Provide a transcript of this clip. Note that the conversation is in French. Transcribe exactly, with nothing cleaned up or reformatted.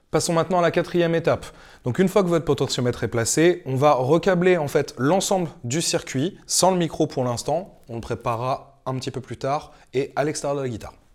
Passons maintenant à la quatrième étape. Donc une fois que votre potentiomètre est placé, on va recabler en fait l'ensemble du circuit, sans le micro pour l'instant, on le préparera un petit peu plus tard, et à l'extérieur de la guitare.